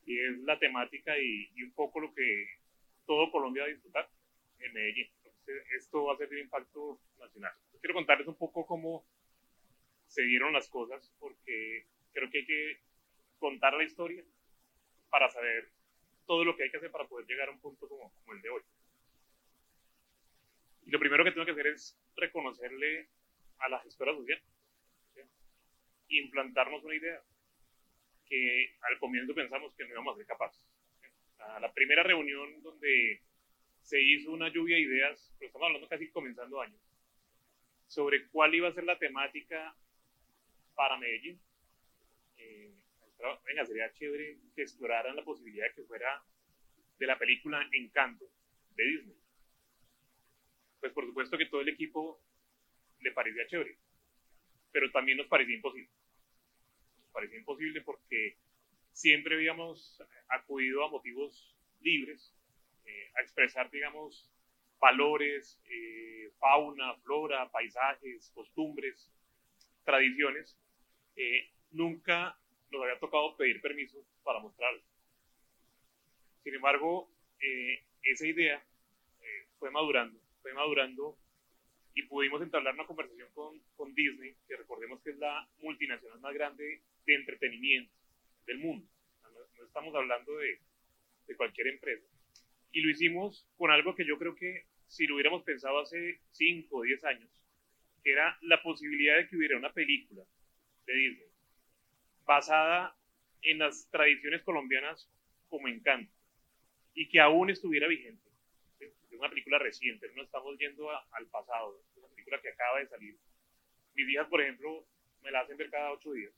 y es la temática y un poco lo que todo Colombia va a disfrutar en Medellín. Entonces, esto va a ser de impacto nacional. Yo quiero contarles un poco cómo se dieron las cosas, porque creo que hay que contar la historia para saber todo lo que hay que hacer para poder llegar a un punto como el de hoy. Y lo primero que tengo que hacer es reconocerle a la gestora social, ¿sí? Implantarnos una idea que al comienzo pensamos que no íbamos a ser capaces. ¿Sí? A la primera reunión donde se hizo una lluvia de ideas, pero estamos hablando casi comenzando años, sobre cuál iba a ser la temática para Medellín. Venga, sería chévere que exploraran la posibilidad de que fuera de la película Encanto de Disney. Pues por supuesto que todo el equipo le parecía chévere, pero también nos parecía imposible. Nos parecía imposible porque siempre habíamos acudido a motivos libres, a expresar, digamos, valores, fauna, flora, paisajes, costumbres, tradiciones. Nunca nos había tocado pedir permiso para mostrarlo. Sin embargo, esa idea fue madurando y pudimos entablar una conversación con Disney, que recordemos que es la multinacional más grande de entretenimiento del mundo. No estamos hablando de cualquier empresa. Y lo hicimos con algo que yo creo que si lo hubiéramos pensado hace 5 o 10 años, que era la posibilidad de que hubiera una película de Disney basada en las tradiciones colombianas como Encanto y que aún estuviera vigente. Es una película reciente, no estamos yendo al pasado, es una película que acaba de salir. Mis hijas, por ejemplo, me la hacen ver cada 8 días.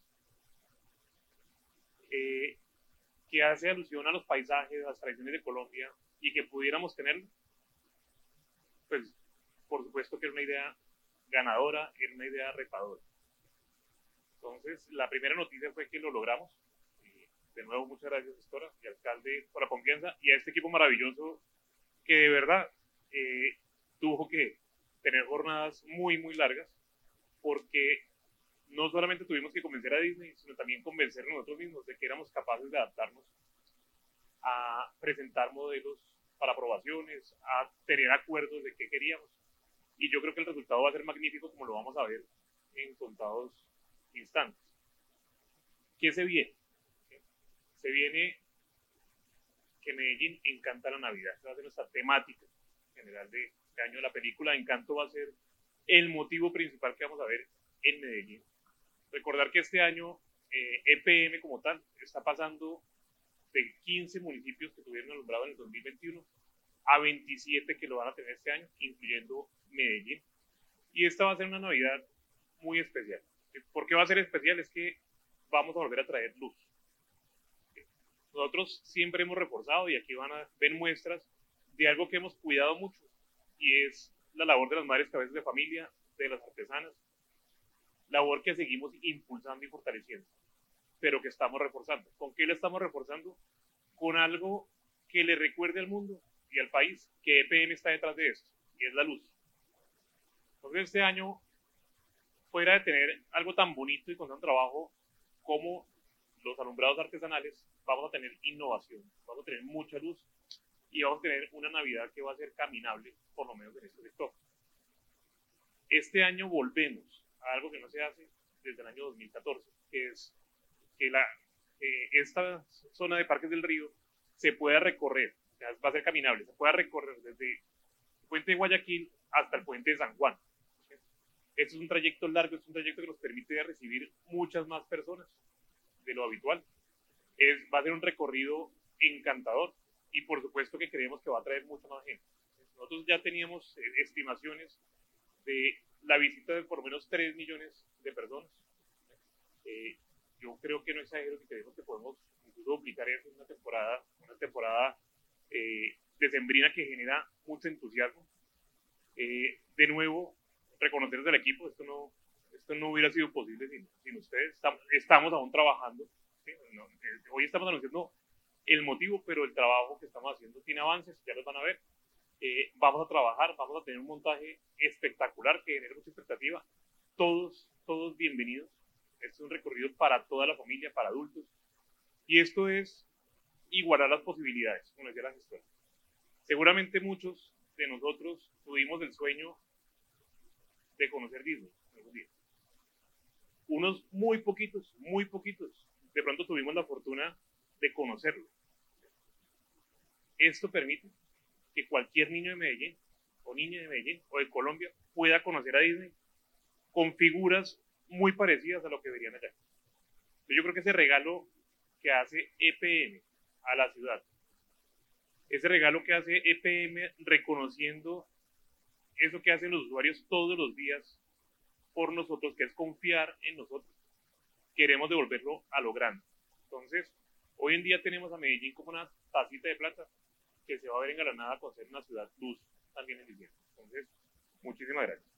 Que hace alusión a los paisajes, a las tradiciones de Colombia y que pudiéramos tenerlo, pues por supuesto que era una idea ganadora, era una idea retadora. Entonces, la primera noticia fue que lo logramos. De nuevo, muchas gracias, gestora y alcalde, por la confianza y a este equipo maravilloso que de verdad tuvo que tener jornadas muy, muy largas, porque no solamente tuvimos que convencer a Disney, sino también convencer a nosotros mismos de que éramos capaces de adaptarnos a presentar modelos para aprobaciones, a tener acuerdos de qué queríamos. Y yo creo que el resultado va a ser magnífico, como lo vamos a ver en contados instantes. ¿Qué se viene? Se viene que Medellín encanta la Navidad. Esa va a ser nuestra temática general de este año. La película Encanto va a ser el motivo principal que vamos a ver en Medellín. Recordar que este año EPM como tal está pasando de 15 municipios que tuvieron alumbrado en el 2021 a 27 que lo van a tener este año, incluyendo Medellín. Y esta va a ser una Navidad muy especial. ¿Por qué va a ser especial? Es que vamos a volver a traer luz. Nosotros siempre hemos reforzado, y aquí van a ver muestras de algo que hemos cuidado mucho, y es la labor de las madres cabezas de familia, de las artesanas, labor que seguimos impulsando y fortaleciendo, pero que estamos reforzando. ¿Con qué la estamos reforzando? Con algo que le recuerde al mundo y al país que EPM está detrás de esto, y es la luz. Entonces este año, fuera de tener algo tan bonito y con tan trabajo como los alumbrados artesanales, vamos a tener innovación, vamos a tener mucha luz y vamos a tener una Navidad que va a ser caminable, por lo menos en este sector. Este año volvemos a algo que no se hace desde el año 2014, que es que esta zona de Parques del Río se pueda recorrer, o sea, va a ser caminable, se pueda recorrer desde el puente de Guayaquil hasta el puente de San Juan. Este es un trayecto largo, es un trayecto que nos permite recibir muchas más personas de lo habitual. Va a ser un recorrido encantador y por supuesto que creemos que va a traer mucha más gente. Nosotros ya teníamos estimaciones de la visita de por lo menos 3 millones de personas. Yo creo que no exagero que creemos que podemos incluso duplicar eso en una temporada decembrina que genera mucho entusiasmo. De nuevo, reconocerles al equipo, esto no hubiera sido posible sin ustedes. Estamos aún trabajando. ¿Sí? Hoy estamos anunciando el motivo, pero el trabajo que estamos haciendo tiene avances, ya los van a ver. Vamos a trabajar, vamos a tener un montaje espectacular que genera mucha expectativa. Todos bienvenidos. Este es un recorrido para toda la familia, para adultos. Y esto es igualar las posibilidades, como decía la gestora. Seguramente muchos de nosotros tuvimos el sueño de conocer Disney algún día. Unos muy poquitos, de pronto tuvimos la fortuna de conocerlo. Esto permite que cualquier niño de Medellín, o niña de Medellín, o de Colombia, pueda conocer a Disney con figuras muy parecidas a lo que verían allá. Yo creo que ese regalo que hace EPM a la ciudad, ese regalo que hace EPM reconociendo eso que hacen los usuarios todos los días por nosotros, que es confiar en nosotros, queremos devolverlo a lo grande. Entonces, hoy en día tenemos a Medellín como una tacita de plata que se va a ver engalanada con ser una ciudad luz también en diciembre. Entonces, muchísimas gracias.